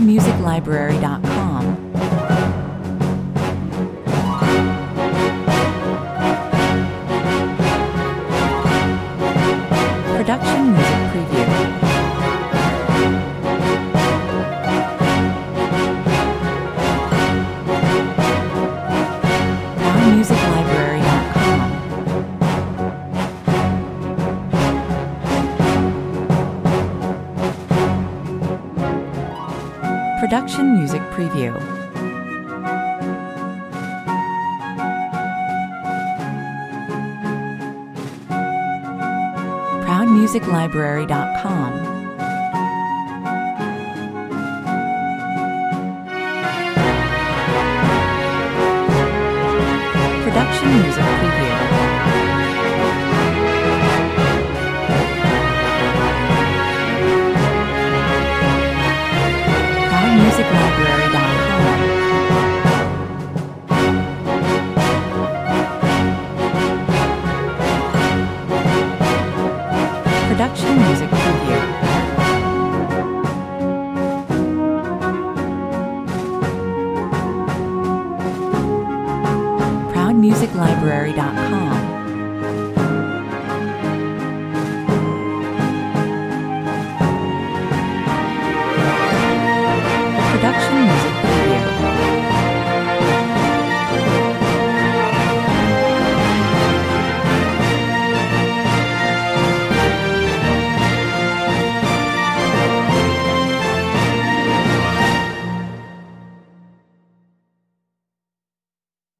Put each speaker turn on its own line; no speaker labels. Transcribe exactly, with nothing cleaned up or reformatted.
music library dot com. Production Music Preview. proud music library dot com. Production Music Preview. proud music library dot com. Production Music Preview. proud music library dot com. Production